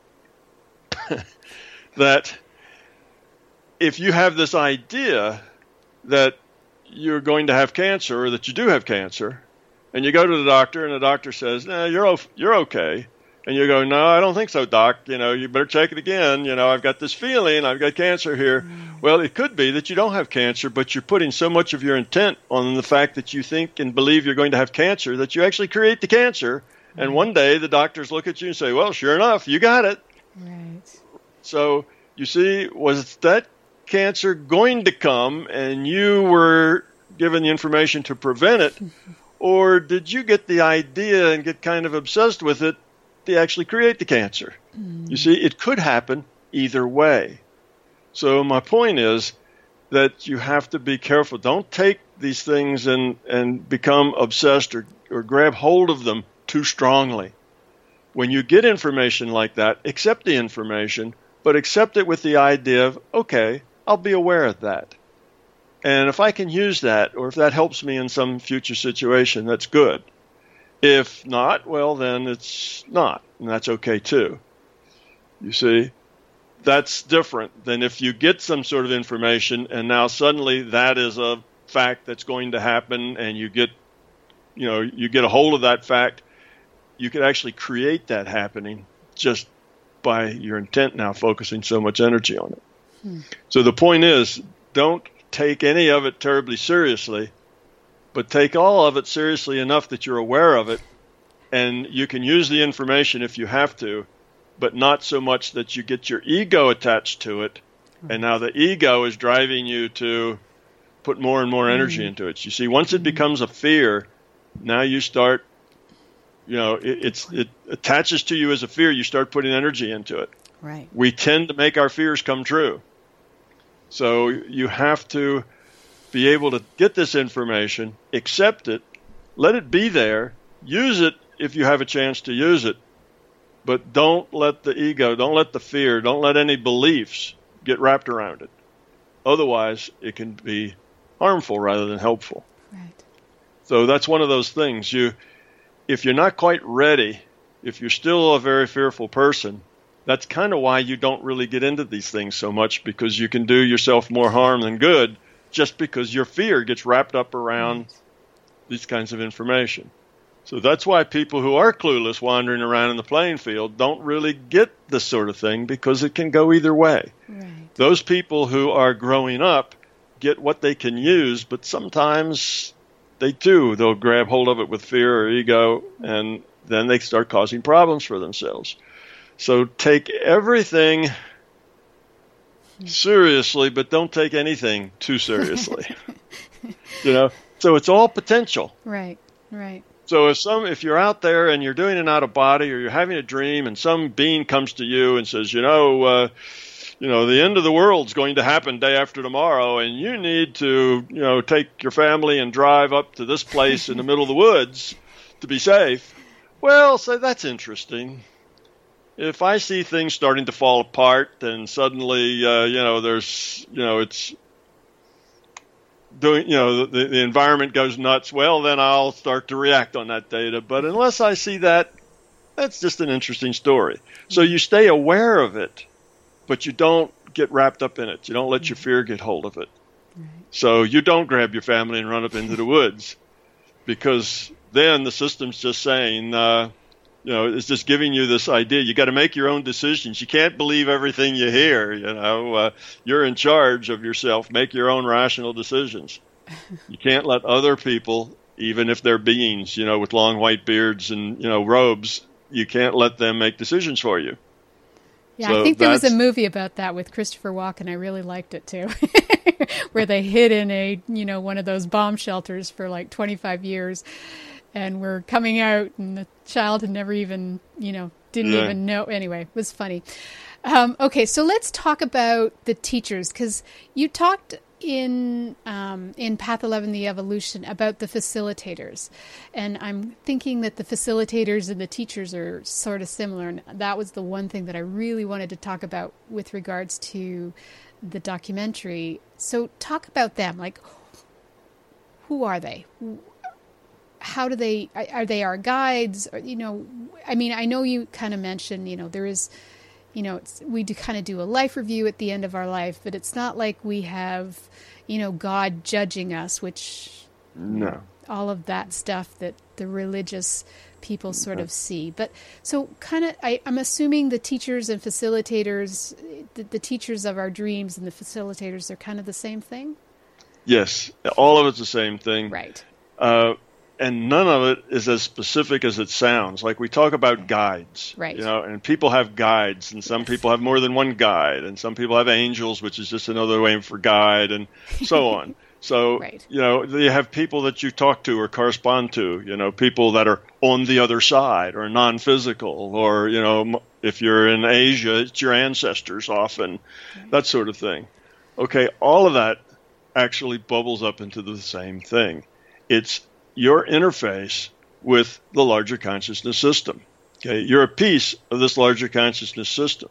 that if you have this idea that you're going to have cancer or that you do have cancer, and you go to the doctor and the doctor says, "No, you're okay." And you go, "No, I don't think so, doc. You better check it again. I've got this feeling, I've got cancer here." Well, it could be that you don't have cancer, but you're putting so much of your intent on the fact that you think and believe you're going to have cancer that you actually create the cancer. And one day the doctors look at you and say, "Well, sure enough, you got it." Right. So you see, was that cancer going to come and you were given the information to prevent it? Or did you get the idea and get kind of obsessed with it to actually create the cancer? You see, it could happen either way. So my point is that you have to be careful. Don't take these things and become obsessed or grab hold of them too strongly. When you get information like that, accept the information, but accept it with the idea of, okay, I'll be aware of that. And if I can use that, or if that helps me in some future situation, that's good. If not, well, then it's not, and that's okay too. You see, that's different than if you get some sort of information and now suddenly that is a fact that's going to happen, and you get a hold of that fact. You could actually create that happening just by your intent now focusing so much energy on it. So the point is, don't take any of it terribly seriously, but take all of it seriously enough that you're aware of it, and you can use the information if you have to, but not so much that you get your ego attached to it And now the ego is driving you to put more and more energy into it. You see, once it becomes a fear, now you start, it attaches to you as a fear. You start putting energy into it. Right. We tend to make our fears come true. So you have to be able to get this information, accept it, let it be there, use it if you have a chance to use it, but don't let the ego, don't let the fear, don't let any beliefs get wrapped around it. Otherwise, it can be harmful rather than helpful. Right. So that's one of those things. If you're not quite ready, if you're still a very fearful person, that's kind of why you don't really get into these things so much, because you can do yourself more harm than good just because your fear gets wrapped up around these kinds of information. So that's why people who are clueless wandering around in the playing field don't really get this sort of thing, because it can go either way. Right. Those people who are growing up get what they can use, but sometimes they'll grab hold of it with fear or ego, and then they start causing problems for themselves. So take everything seriously, but don't take anything too seriously. So it's all potential. Right. So if you're out there and you're doing an out of body, or you're having a dream, and some being comes to you and says, the end of the world's going to happen day after tomorrow, and you need to, take your family and drive up to this place in the middle of the woods to be safe. Well, so that's interesting. If I see things starting to fall apart, and suddenly, it's doing, the environment goes nuts, well, then I'll start to react on that data. But unless I see that, that's just an interesting story. So you stay aware of it, but you don't get wrapped up in it. You don't let your fear get hold of it. Right. So you don't grab your family and run up into the woods, because then the system's just saying, it's just giving you this idea. You got to make your own decisions. You can't believe everything you hear. You're in charge of yourself. Make your own rational decisions. You can't let other people, even if they're beings, with long white beards and, robes, you can't let them make decisions for you. Yeah, so I think there was a movie about that with Christopher Walken. I really liked it too, where they hid in one of those bomb shelters for like 25 years. And we're coming out, and the child had never even, didn't even know. Anyway, it was funny. Okay, so let's talk about the teachers, because you talked in Path 11, the evolution, about the facilitators. And I'm thinking that the facilitators and the teachers are sort of similar. And that was the one thing that I really wanted to talk about with regards to the documentary. So talk about them. Like, who are they? How do they, are they our guides? Or, I know you kind of mentioned, there is, we do kind of do a life review at the end of our life, but it's not like we have, God judging us, which, all of that stuff that the religious people sort of see. But so kind of, I'm assuming the teachers and facilitators, the teachers of our dreams and the facilitators are kind of the same thing? Yes, all of it's the same thing. Right. And none of it is as specific as it sounds. Like we talk about guides, right? And people have guides, and some people have more than one guide, and some people have angels, which is just another way for guide, and so on. So, right. You have people that you talk to or correspond to, people that are on the other side or non-physical, or, if you're in Asia, it's your ancestors often, that sort of thing. Okay, all of that actually bubbles up into the same thing. It's your interface with the larger consciousness system. Okay, you're a piece of this larger consciousness system.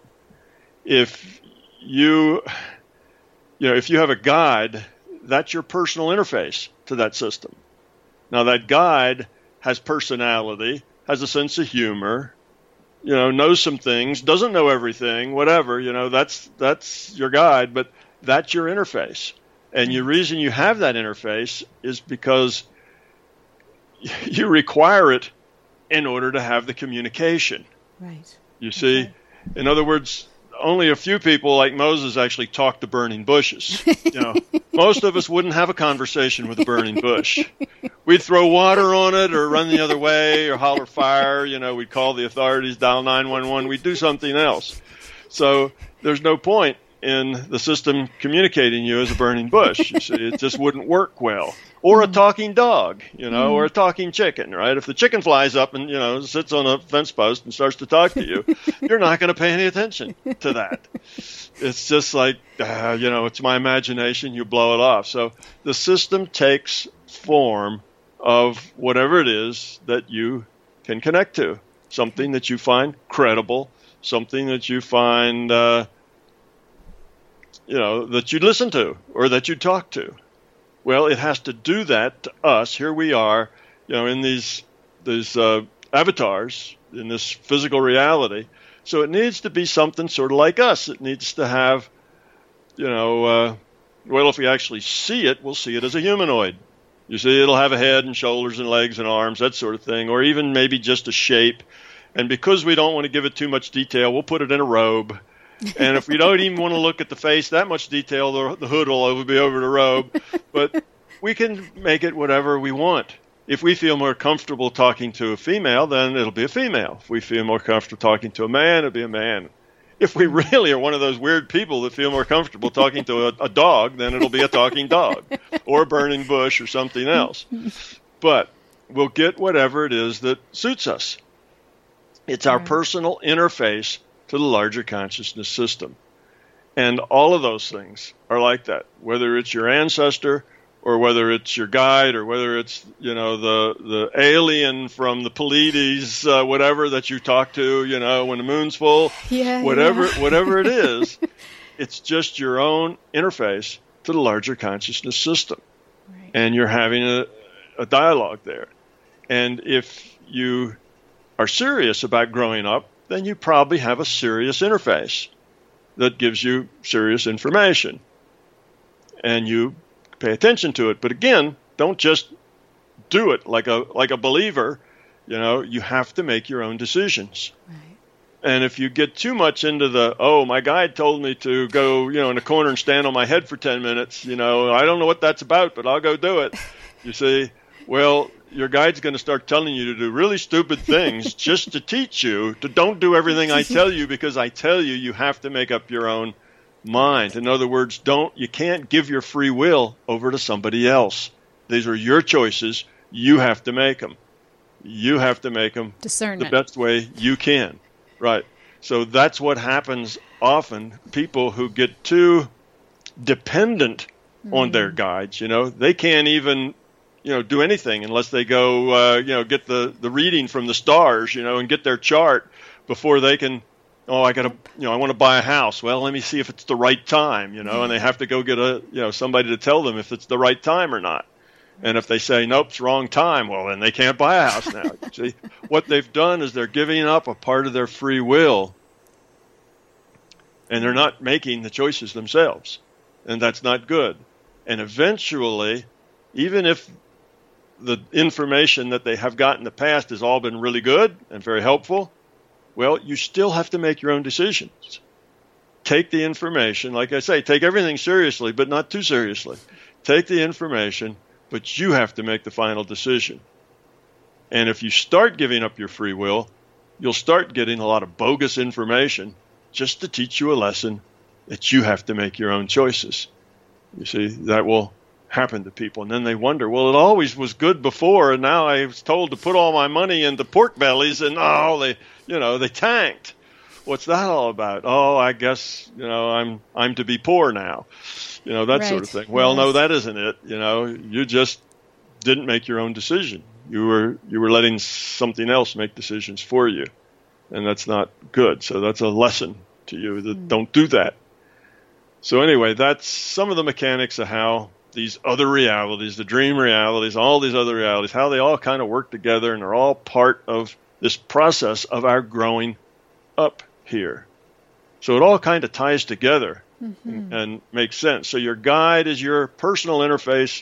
If you have a guide, that's your personal interface to that system. Now that guide has personality, has a sense of humor, knows some things, doesn't know everything, whatever, that's your guide, but that's your interface. And the reason you have that interface is because you require it in order to have the communication. Right. You see, in other words, only a few people like Moses actually talk to burning bushes. Most of us wouldn't have a conversation with a burning bush. We'd throw water on it or run the other way or holler fire. We'd call the authorities, dial 911. We'd do something else. So there's no point in the system communicating you as a burning bush. You see, it just wouldn't work well. Or a talking dog, or a talking chicken, right? If the chicken flies up and, sits on a fence post and starts to talk to you, you're not going to pay any attention to that. It's just like, it's my imagination, you blow it off. So the system takes form of whatever it is that you can connect to, something that you find credible, something that you find, that you'd listen to or that you'd talk to. Well, it has to do that to us. Here we are, in these avatars, in this physical reality. So it needs to be something sort of like us. It needs to have, if we actually see it, we'll see it as a humanoid. You see, it'll have a head and shoulders and legs and arms, that sort of thing, or even maybe just a shape. And because we don't want to give it too much detail, we'll put it in a robe. And if we don't even want to look at the face that much detail, the hood will be over the robe. But we can make it whatever we want. If we feel more comfortable talking to a female, then it'll be a female. If we feel more comfortable talking to a man, it'll be a man. If we really are one of those weird people that feel more comfortable talking to a dog, then it'll be a talking dog or a burning bush or something else. But we'll get whatever it is that suits us. It's our personal interface to the larger consciousness system. And all of those things are like that, whether it's your ancestor or whether it's your guide or whether it's, the alien from the Pleiades, whatever that you talk to, when the moon's full, whatever it is, it's just your own interface to the larger consciousness system. Right. And you're having a dialogue there. And if you are serious about growing up, then you probably have a serious interface that gives you serious information. And you pay attention to it. But again, don't just do it like a believer. You have to make your own decisions. Right. And if you get too much into my guide told me to go, in a corner and stand on my head for 10 minutes, I don't know what that's about, but I'll go do it. You see, well, your guide's going to start telling you to do really stupid things just to teach you to don't do everything I tell you, because I tell you, you have to make up your own mind. In other words, you can't give your free will over to somebody else. These are your choices. You have to make them. You have to make them the best way you can. Right. So that's what happens often. People who get too dependent on their guides, they can't even do anything unless they go, get the reading from the stars, and get their chart before they can, I want to buy a house. Well, let me see if it's the right time, and they have to go get somebody to tell them if it's the right time or not. And if they say, nope, it's wrong time, well, then they can't buy a house now. See, what they've done is they're giving up a part of their free will, and they're not making the choices themselves. And that's not good. And eventually, even if the information that they have got in the past has all been really good and very helpful, well, you still have to make your own decisions. Take the information, like I say, take everything seriously, but not too seriously. Take the information, but you have to make the final decision. And if you start giving up your free will, you'll start getting a lot of bogus information just to teach you a lesson that you have to make your own choices. You see, that will happen to people. And then they wonder, well, it always was good before, and now I was told to put all my money into pork bellies, and they tanked. What's that all about? Oh, I guess, I'm to be poor now. That sort of thing. Well, no, that isn't it. You just didn't make your own decision. You were letting something else make decisions for you. And that's not good. So that's a lesson to you that don't do that. So anyway, that's some of the mechanics of how these other realities, the dream realities, all these other realities, how they all kind of work together, and they're all part of this process of our growing up here. So it all kind of ties together and makes sense. So your guide is your personal interface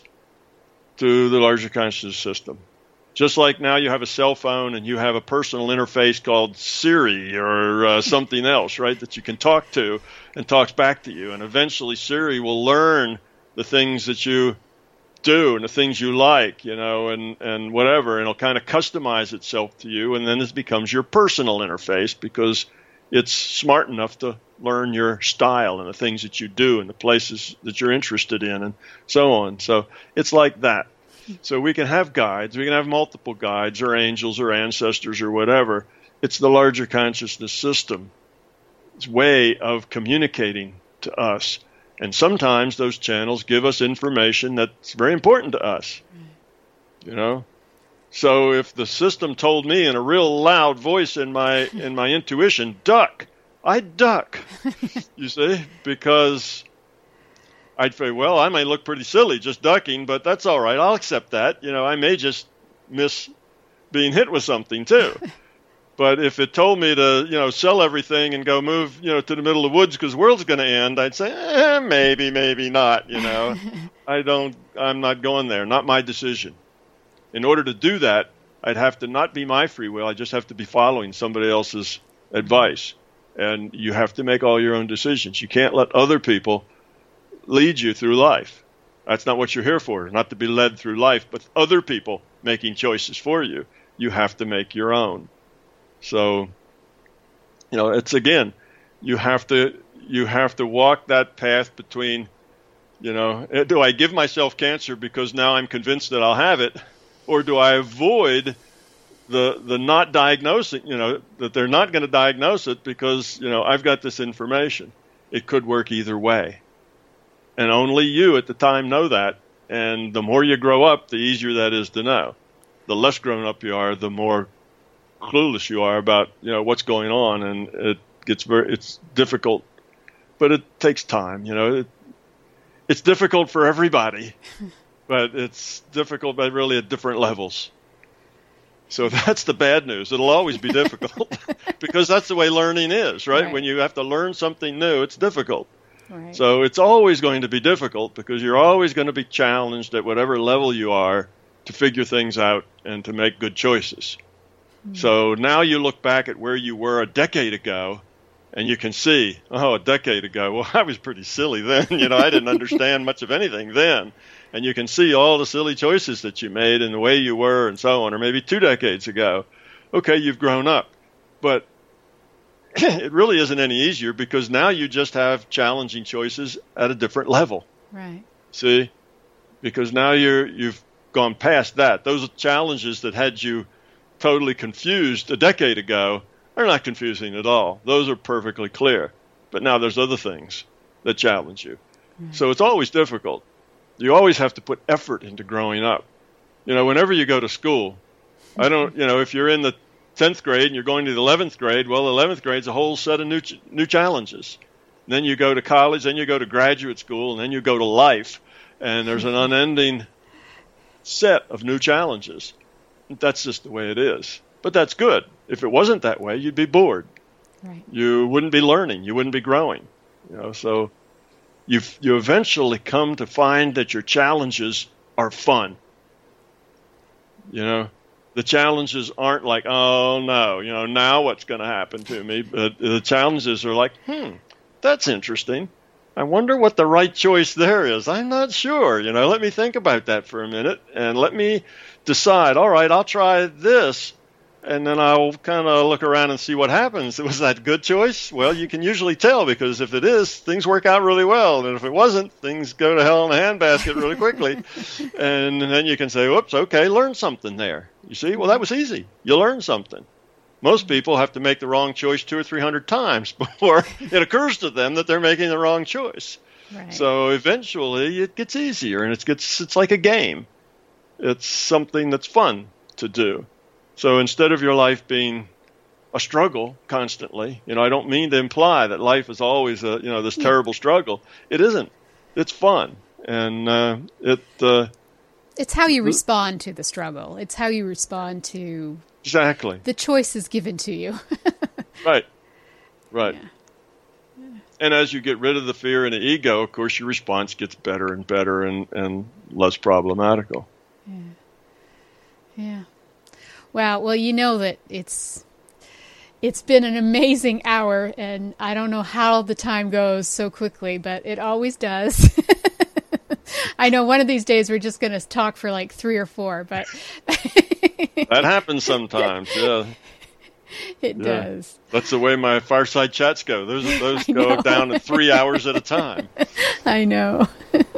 to the larger consciousness system. Just like now you have a cell phone and you have a personal interface called Siri or something else, right, that you can talk to and talks back to you. And eventually Siri will learn the things that you do and the things you like, and whatever, and it'll kind of customize itself to you, and then it becomes your personal interface because it's smart enough to learn your style and the things that you do and the places that you're interested in and so on. So it's like that. So we can have guides. We can have multiple guides or angels or ancestors or whatever. It's the larger consciousness system's way of communicating to us. And sometimes those channels give us information that's very important to us. You know? So if the system told me in a real loud voice in my intuition, duck, I'd duck. You see? Because I'd say, well, I may look pretty silly just ducking, but that's all right. I'll accept that. You know, I may just miss being hit with something too. But if it told me to, you know, sell everything and go move, you know, to the middle of the woods because the world's going to end, I'd say, maybe, maybe not, you know. I'm not going there. Not my decision. In order to do that, I'd have to not be my free will. I just have to be following somebody else's advice. And you have to make all your own decisions. You can't let other people lead you through life. That's not what you're here for, not to be led through life, but other people making choices for you. You have to make your own. So, you know, it's again, you have to walk that path between, you know, do I give myself cancer because now I'm convinced that I'll have it, or do I avoid the not diagnosing, you know, that they're not going to diagnose it because, you know, I've got this information. It could work either way. And only you at the time know that. And the more you grow up, the easier that is to know. The less grown up you are, the more clueless you are about, you know, what's going on. And it's difficult, but it takes time. You know, it's difficult for everybody, but it's difficult but really at different levels. So that's the bad news. It'll always be difficult because that's the way learning is, right? When you have to learn something new, it's difficult. Right. So it's always going to be difficult because you're always going to be challenged at whatever level you are to figure things out and to make good choices. Mm-hmm. So now you look back at where you were a decade ago and you can see, a decade ago, well, I was pretty silly then. You know, I didn't understand much of anything then. And you can see all the silly choices that you made and the way you were and so on, or maybe 2 decades ago. Okay, you've grown up. But it really isn't any easier because now you just have challenging choices at a different level. Right. See? Because now you've gone past that. Those challenges that had you totally confused a decade ago are not confusing at all. Those are perfectly clear. But now there's other things that challenge you. Right. So it's always difficult. You always have to put effort into growing up. You know, whenever you go to school, if you're in the 10th grade and you're going to the 11th grade, well, 11th grade's a whole set of new challenges. And then you go to college, then you go to graduate school, and then you go to life. And there's an unending set of new challenges. That's just the way it is. But that's good. If it wasn't that way, you'd be bored. Right. You wouldn't be learning. You wouldn't be growing. You know, so you eventually come to find that your challenges are fun. You know, the challenges aren't like, oh no, you know, now what's going to happen to me? But the challenges are like, that's interesting. I wonder what the right choice there is. I'm not sure. You know, let me think about that for a minute and let me decide. All right, I'll try this. And then I'll kind of look around and see what happens. Was that a good choice? Well, you can usually tell because if it is, things work out really well. And if it wasn't, things go to hell in a handbasket really quickly. And then you can say, whoops, okay, learn something there. You see? Well, that was easy. You learned something. Most people have to make the wrong choice 200 or 300 times before it occurs to them that they're making the wrong choice. Right. So eventually it gets easier and it's like a game. It's something that's fun to do. So instead of your life being a struggle constantly, you know, I don't mean to imply that life is always this terrible struggle. It isn't. It's fun. And it's how you respond to the struggle. It's how you respond to exactly the choices given to you. Right. Yeah. And as you get rid of the fear and the ego, of course, your response gets better and better and less problematical. Yeah. Wow. Well, you know that it's been an amazing hour, and I don't know how the time goes so quickly, but it always does. I know one of these days we're just going to talk for like 3 or 4, but that happens sometimes. Yeah. It does. That's the way my fireside chats go. Those go down to 3 hours at a time. I know.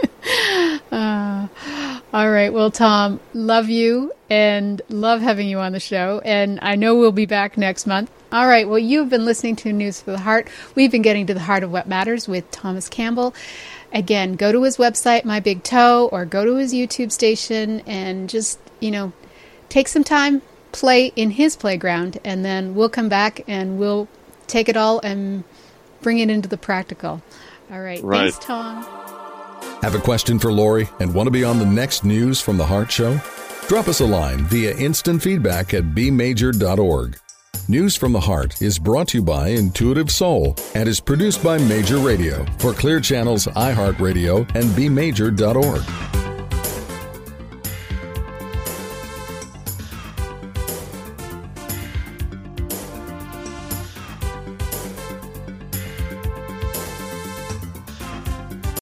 All right. Well, Tom, love you and love having you on the show. And I know we'll be back next month. All right. Well, you've been listening to News for the Heart. We've been getting to the heart of what matters with Thomas Campbell. Again, go to his website, My Big Toe, or go to his YouTube station and just, take some time, play in his playground, and then we'll come back and we'll take it all and bring it into the practical. All right. Thanks, Tom. Have a question for Lori and want to be on the next News from the Heart show? Drop us a line via instant feedback at bmajor.org. News from the Heart is brought to you by Intuitive Soul and is produced by Major Radio for Clear Channel's iHeartRadio and bmajor.org.